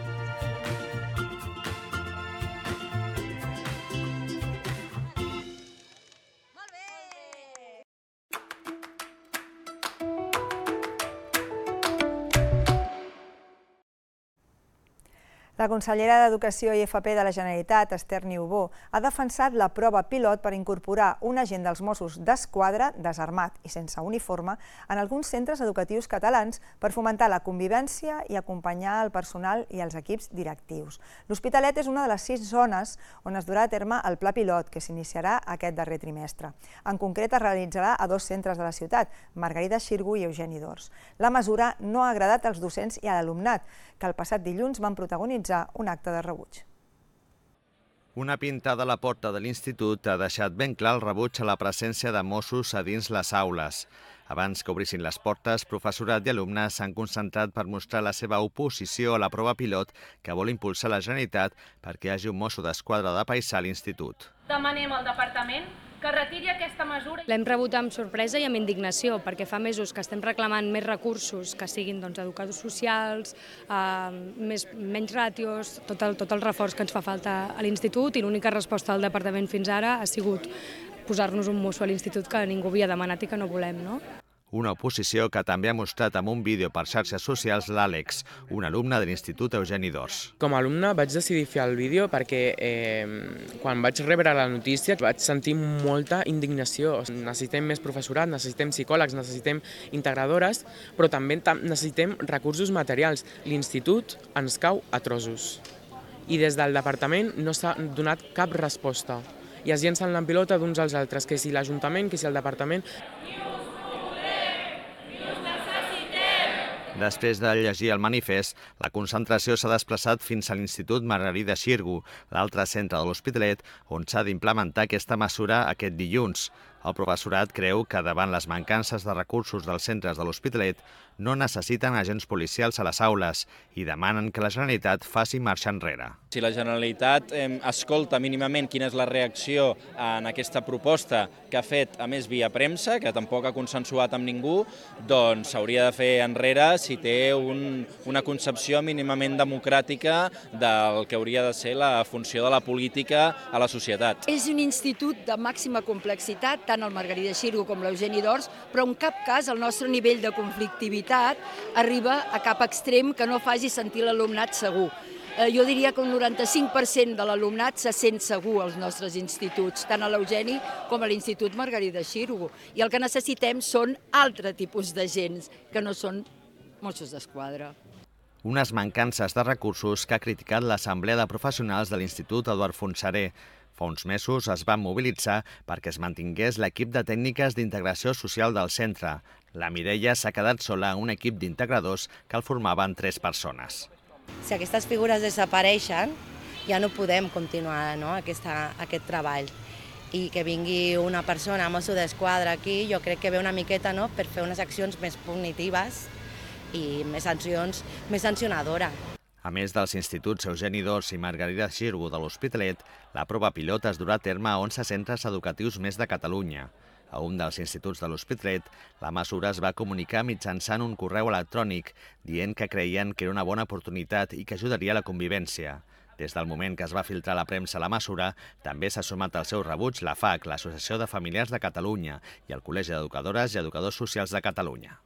La consellera d'Educació i F P de la Generalitat, Esther Niubó, ha defensat la prova pilot per incorporar un agent dels Mossos d'Esquadra desarmat i sense uniforme en alguns centres educatius catalans per fomentar la convivència i acompanyar el personal i els equips directius. L'Hospitalet és una de les sis zones on es durà a terme el pla pilot, que s'iniciarà aquest darrer trimestre. En concret, es realitzarà a dos centres de la ciutat, Margarida Xirgu i Eugeni d'Ors. La mesura no ha agradat als docents i a l'alumnat, que el passat dilluns van protagonitzar un acte de rebuig. Una pintada a la porta de l'institut ha deixat ben clar el rebuig a la presència de Mossos a dins les aules. Abans que obrissin les portes, professorat i alumnes s'han concentrat per mostrar la seva oposició a la prova pilot que vol impulsar la Generalitat perquè hi hagi un mosso d'esquadra de paisà a l'institut. Demanem al departament que retiri aquesta mesura. L'hem rebut amb sorpresa i amb indignació, perquè fa mesos que estem reclamant més recursos, que siguin doncs, educadors socials, eh, més, menys ràtios, tot el, tot el reforç que ens fa falta a l'institut, i l'única resposta del departament fins ara ha sigut posar-nos un mosso a l'institut que ningú havia demanat i que no volem, no? Una oposició que també ha mostrat amb un vídeo per xarxes socials l'Àlex, un alumne de l'Institut Eugeni d'Ors. Com a alumne vaig decidir fer el vídeo perquè eh, quan vaig rebre la notícia vaig sentir molta indignació. Necessitem més professorat, necessitem psicòlegs, necessitem integradores, però també necessitem recursos materials. L'institut ens cau a trossos i des del departament no s'ha donat cap resposta. I es llencen la pilota d'uns als altres, que si l'Ajuntament, que si el departament... Després de llegir el manifest, la concentració s'ha desplaçat fins a l'Institut Margarida Xirgu, l'altre centre de l'Hospitalet, on s'ha d'implementar aquesta mesura aquest dilluns. El professorat creu que davant les mancances de recursos dels centres de l'Hospitalet no necessiten agents policials a les aules i demanen que la Generalitat faci marxa enrere. Si la Generalitat eh, escolta mínimament quina és la reacció en aquesta proposta que ha fet, a més, via premsa, que tampoc ha consensuat amb ningú, doncs s'hauria de fer enrere si té un, una concepció mínimament democràtica del que hauria de ser la funció de la política a la societat. És un institut de màxima complexitat, tant el Margarida Xirgo com l'Eugeni d'Ors, però en cap cas el nostre nivell de conflictivitat arriba a cap extrem que no faci sentir l'alumnat segur. Jo diria que un noranta-cinc per cent de l'alumnat se sent segur als nostres instituts, tant a l'Eugeni com a l'Institut Margarida Xirgo. I el que necessitem són altre tipus d'agents, que no són Mossos d'Esquadra. Unes mancances de recursos que ha criticat l'Assemblea de Professionals de l'Institut Eduard Fontserè. Fa uns mesos es van mobilitzar perquè es mantingués l'equip de tècniques d'integració social del centre. La Mireia s'ha quedat sola en un equip d'integradors que el formaven tres persones. Si aquestes figures desapareixen, ja no podem continuar no, aquesta, aquest treball. I que vingui una persona, Mosso d'Esquadra, aquí, jo crec que ve una miqueta no, per fer unes accions més punitives i més sancions, més sancionadora. A més dels instituts Eugeni d'Ors i Margarida Xirgo de l'Hospitalet, la prova pilot es durà a terme a onze centres educatius més de Catalunya. A un dels instituts de l'Hospitalet, la mesura es va comunicar mitjançant un correu electrònic, dient que creien que era una bona oportunitat i que ajudaria a la convivència. Des del moment que es va filtrar a la premsa la mesura, també s'ha sumat al seu rebuig la F A C, l'Associació de Familiars de Catalunya, i el Col·legi d'Educadores i Educadors Socials de Catalunya.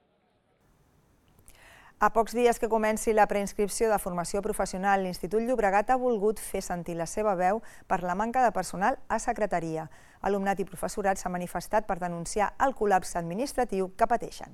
A pocs dies que comenci la preinscripció de formació professional, l'Institut Llobregat ha volgut fer sentir la seva veu per la manca de personal a secretaria. Alumnat i professorat s'ha manifestat per denunciar el col·lapse administratiu que pateixen.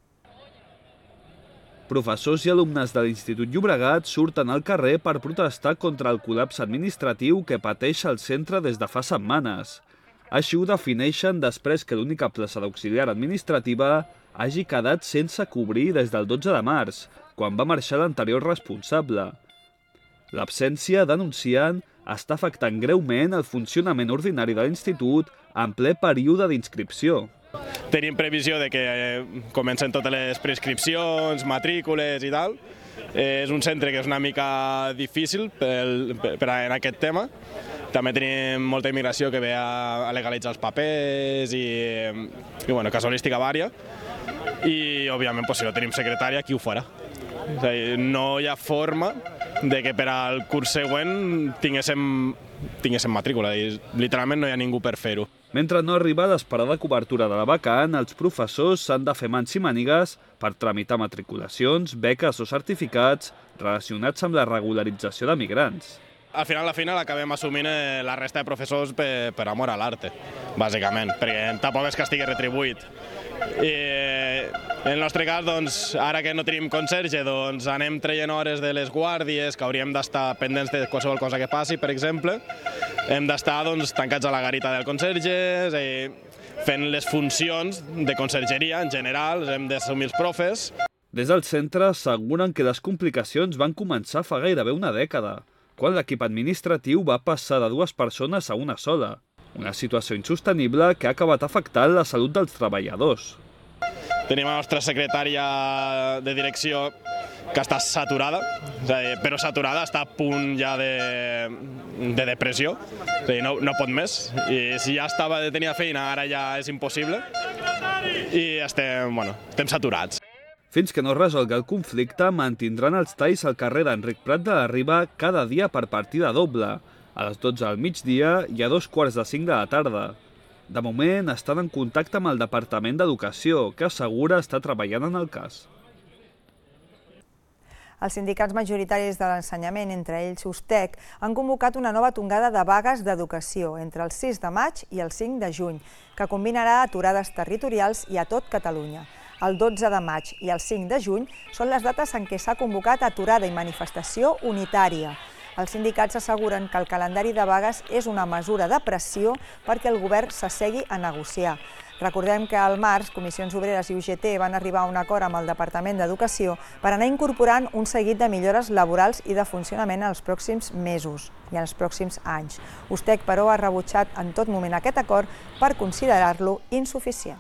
Professors i alumnes de l'Institut Llobregat surten al carrer per protestar contra el col·lapse administratiu que pateix el centre des de fa setmanes. Així ho defineixen després que l'única plaça d'auxiliar administrativa hagi quedat sense cobrir des del dotze de març, quan va marxar l'anterior responsable. L'absència, denuncien, està afectant greument el funcionament ordinari de l'institut en ple període d'inscripció. Tenim previsió de que comencen totes les prescripcions, matrícules i tal. És un centre que és una mica difícil per en aquest tema. També tenim molta immigració que ve a legalitzar els papers i, i bueno, casualística vària. I, òbviament, si no tenim secretària, qui ho farà? És a dir, no hi ha forma de que per al curs següent tinguéssim, tinguéssim matrícula. Literalment no hi ha ningú per fer-ho. Mentre no arriba l'esperada cobertura de la vacant, els professors s'han de fer mans i mànigues per tramitar matriculacions, beques o certificats relacionats amb la regularització de migrants. Al final, la feina l'acabem assumint la resta de professors per, per amor a l'arte, bàsicament, perquè tampoc és que estigui retribuït. I en el nostre cas, doncs, ara que no tenim conserge, doncs anem traient hores de les guàrdies, que hauríem d'estar pendents de qualsevol cosa que passi, per exemple. Hem d'estar doncs, tancats a la garita del conserge, i fent les funcions de consergeria en general, hem d'assumir els profes. Des del centre asseguren que les complicacions van començar fa gairebé una dècada, quan l'equip administratiu va passar de dues persones a una sola. Una situació insostenible que ha acabat afectant la salut dels treballadors. Tenim la nostra secretària de direcció que està saturada, però saturada, està a punt ja de, de depressió, no, no pot més. I si ja estava de tenir feina, ara ja és impossible i estem, bueno, estem saturats. Fins que no es resolgui el conflicte, mantindran els talls al carrer d'Enric Prat de la Riba cada dia per partida doble, a les dotze del migdia i a dos quarts de cinc de la tarda. De moment, estan en contacte amb el Departament d'Educació, que assegura estar treballant en el cas. Els sindicats majoritaris de l'ensenyament, entre ells Ustec, han convocat una nova tongada de vagues d'educació entre el sis de maig i el cinc de juny, que combinarà aturades territorials i a tot Catalunya. El dotze de maig i el cinc de juny són les dates en què s'ha convocat aturada i manifestació unitària. Els sindicats asseguren que el calendari de vagues és una mesura de pressió perquè el govern s'assegui a negociar. Recordem que al març, Comissions Obreres i U G T van arribar a un acord amb el Departament d'Educació per anar incorporant un seguit de millores laborals i de funcionament en els pròxims mesos i en els pròxims anys. USTEC, però, ha rebutjat en tot moment aquest acord per considerar-lo insuficient.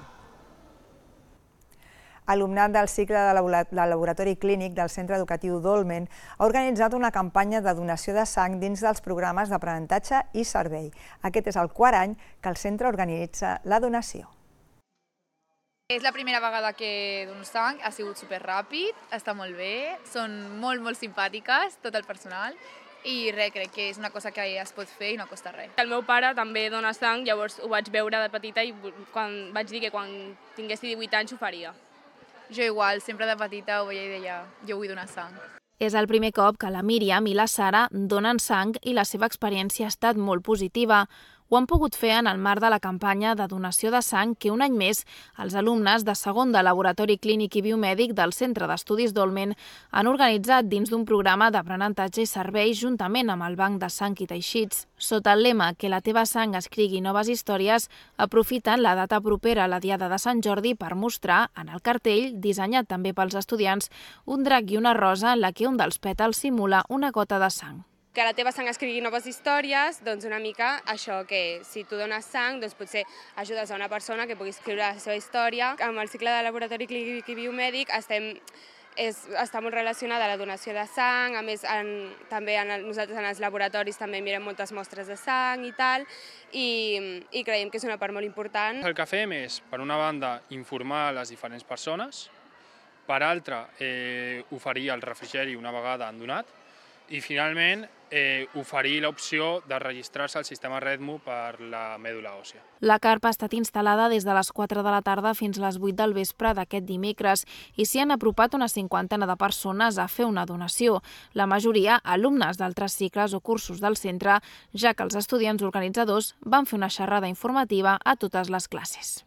Alumnat del cicle de laboratori clínic del Centre Educatiu Dolmen ha organitzat una campanya de donació de sang dins dels programes d'aprenentatge i servei. Aquest és el quart any que el centre organitza la donació. És la primera vegada que dono sang, ha sigut superràpid, està molt bé, són molt, molt simpàtiques, tot el personal, i res, crec que és una cosa que es pot fer i no costa res. El meu pare també dona sang, llavors ho vaig veure de petita i quan vaig dir que quan tinguessi divuit anys ho faria. Jo igual, sempre de petita ho veia i deia, jo vull donar sang. És el primer cop que la Míriam i la Sara donen sang i la seva experiència ha estat molt positiva. Ho han pogut fer en el marc de la campanya de donació de sang que un any més els alumnes de segon de Laboratori Clínic i Biomèdic del Centre d'Estudis Dolmen han organitzat dins d'un programa d'aprenentatge i servei juntament amb el Banc de Sang i Teixits. Sota el lema que la teva sang escrigui noves històries, aprofiten la data propera a la Diada de Sant Jordi per mostrar, en el cartell, dissenyat també pels estudiants, un drac i una rosa en la que un dels pètals simula una gota de sang. Que la teva sang escrigui noves històries, doncs una mica això, que si tu dones sang, doncs potser ajudes a una persona que pugui escriure la seva història. Amb el cicle de laboratori clínic i biomèdic estem, és, està molt relacionada a la donació de sang, a més en, també en el, nosaltres en els laboratoris també mirem moltes mostres de sang i tal, i, i creiem que és una part molt important. El que fem és, per una banda, informar a les diferents persones, per altra, eh, oferir el refrigeri una vegada han donat, i finalment eh, oferir l'opció de registrar-se al sistema REDMU per la mèdula òssia. La carpa ha estat instal·lada des de les quatre de la tarda fins a les vuit del vespre d'aquest dimecres i s'hi han apropat una cinquantena de persones a fer una donació, la majoria alumnes d'altres cicles o cursos del centre, ja que els estudiants organitzadors van fer una xerrada informativa a totes les classes.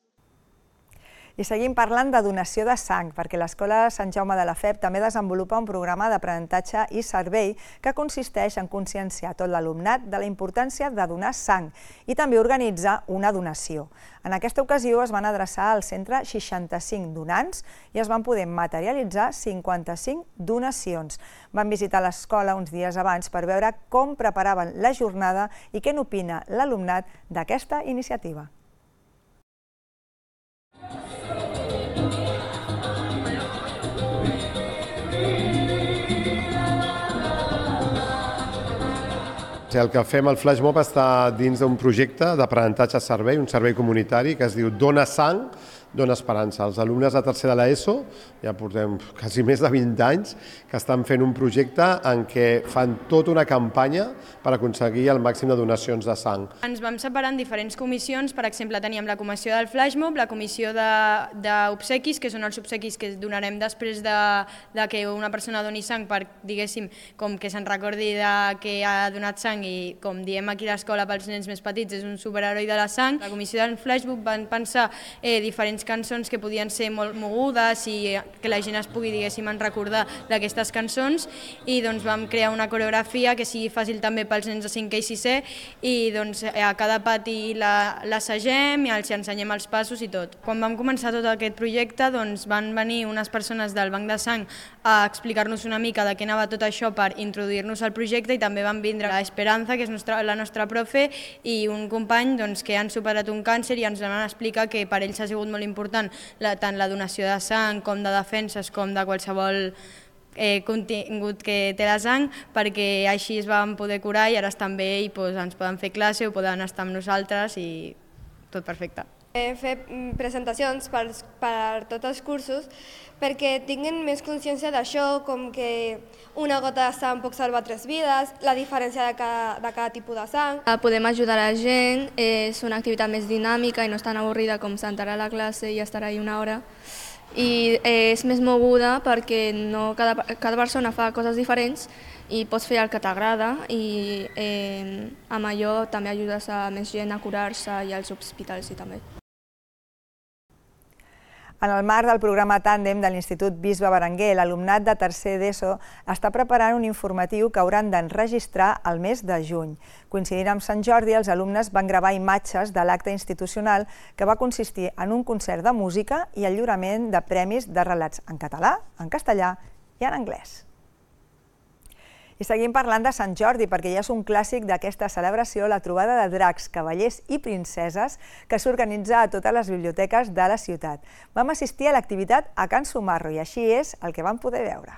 I seguim parlant de donació de sang, perquè l'Escola Sant Jaume de la F E P també desenvolupa un programa d'aprenentatge i servei que consisteix en conscienciar tot l'alumnat de la importància de donar sang i també organitzar una donació. En aquesta ocasió es van adreçar al centre seixanta-cinc donants i es van poder materialitzar cinquanta-cinc donacions. Van visitar l'escola uns dies abans per veure com preparaven la jornada i què n'opina l'alumnat d'aquesta iniciativa. El que fem al Flash Mob està dins d'un projecte d'aprenentatge servei, un servei comunitari que es diu Dona Sang, Dona Esperança. Els alumnes de tercer de l'ESO, ja portem quasi més de vint anys, que estan fent un projecte en què fan tota una campanya per aconseguir el màxim de donacions de sang. Ens vam separar en diferents comissions, per exemple teníem la comissió del Flash Mob, la comissió d'obsequis, que són els obsequis que donarem després de, de que una persona doni sang per, diguéssim, com que se'n recordi de que ha donat sang i com diem aquí a l'escola pels nens més petits, és un superheroi de la sang. La comissió del Flash Mob van pensar eh, diferents cançons que podien ser molt mogudes i que la gent es pugui, diguéssim, recordar d'aquestes cançons i doncs vam crear una coreografia que sigui fàcil també pels nens de cinquè i sisè i doncs a cada pati l'assagem i els ensenyem els passos i tot. Quan vam començar tot aquest projecte doncs van venir unes persones del Banc de Sang a explicar-nos una mica de què anava tot això per introduir-nos al projecte i també van vindre la Esperanza, que és nostra, la nostra profe, i un company doncs, que han superat un càncer i ens van explicar que per ells ha sigut molt important la, tant la donació de sang com de defenses com de qualsevol eh, contingut que té la sang, perquè així es van poder curar i ara estan bé i pues, ens poden fer classe o poden estar amb nosaltres i tot perfecte. He fet presentacions per, per tots els cursos perquè tinguin més consciència d'això, com que una gota de sang pot salvar tres vides, la diferència de cada, de cada tipus de sang. Podem ajudar a la gent, és una activitat més dinàmica i no és tan avorrida com sentar a la classe i estar ahí una hora. I és més moguda perquè no, cada, cada persona fa coses diferents i pots fer el que t'agrada i eh, amb allò també ajudes a més gent a curar-se i als hospitals i també. En el marc del programa Tàndem de l'Institut Bisbe Berenguer, l'alumnat de tercer d'ESO està preparant un informatiu que hauran d'enregistrar el mes de juny. Coincidint amb Sant Jordi, els alumnes van gravar imatges de l'acte institucional que va consistir en un concert de música i el lliurament de premis de relats en català, en castellà i en anglès. I seguim parlant de Sant Jordi, perquè ja és un clàssic d'aquesta celebració la trobada de dracs, cavallers i princeses que s'organitza a totes les biblioteques de la ciutat. Vam assistir a l'activitat a Can Sumarro i així és el que vam poder veure.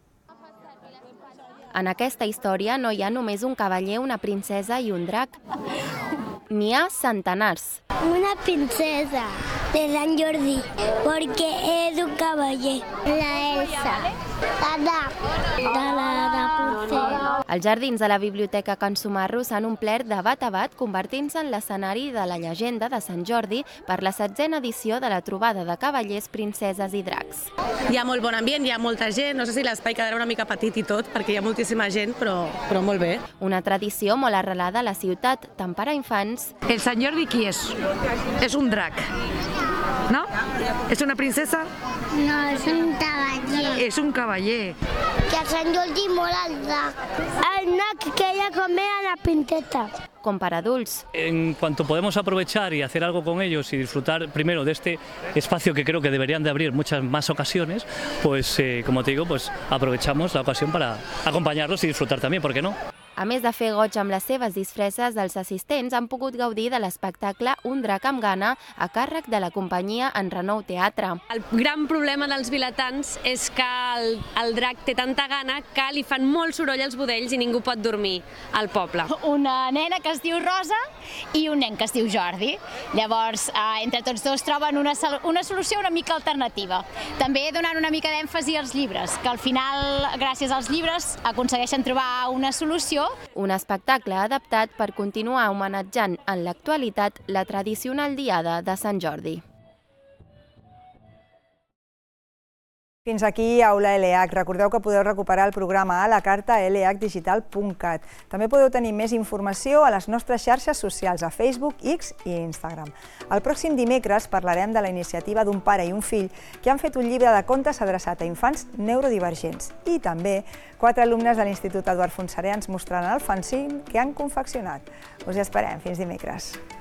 En aquesta història no hi ha només un cavaller, una princesa i un drac. N'hi ha centenars. Una princesa de Sant Jordi, porque es un caballero. La Elsa, la de la Rapunzel. Els jardins de la Biblioteca Can Sumarro s'han omplert de bat a bat, convertint-se en l'escenari de la llegenda de Sant Jordi per la setzena edició de la trobada de cavallers, princeses i dracs. Hi ha molt bon ambient, hi ha molta gent, no sé si l'espai quedarà una mica petit i tot, perquè hi ha moltíssima gent, però, però molt bé. Una tradició molt arrelada a la ciutat, tant per a infants... El Sant Jordi qui és? És un drac, no? És una princesa? No, és un cavaller. És un cavaller. Que a Sant Jordi mola el drac. El drac que ella come a la princesa. Com per adults. En cuanto podemos aprovechar y hacer algo con ellos y disfrutar primero de este espacio que creo que deberían de abrir muchas más ocasiones, pues eh, como te digo, pues aprovechamos la ocasión para acompañarlos y disfrutar también, ¿por qué no? A més de fer goig amb les seves disfresses, els assistents han pogut gaudir de l'espectacle Un drac amb gana a càrrec de la companyia En Renou Teatre. El gran problema dels vilatans és que el, el drac té tanta gana que li fan molt soroll als budells i ningú pot dormir al poble. Una nena que es diu Rosa i un nen que es diu Jordi. Llavors, eh, entre tots dos troben una, una solució una mica alternativa. També donant una mica d'èmfasi als llibres, que al final, gràcies als llibres, aconsegueixen trobar una solució. Un espectacle adaptat per continuar homenatjant en l'actualitat la tradicional diada de Sant Jordi. Fins aquí Aula L H. Recordeu que podeu recuperar el programa a la carta l h digital punt cat. També podeu tenir més informació a les nostres xarxes socials, a Facebook, X i Instagram. El pròxim dimecres parlarem de la iniciativa d'un pare i un fill que han fet un llibre de contes adreçat a infants neurodivergents. I també quatre alumnes de l'Institut Eduard Fontserè ens mostraran el fanzine que han confeccionat. Us hi esperem. Fins dimecres.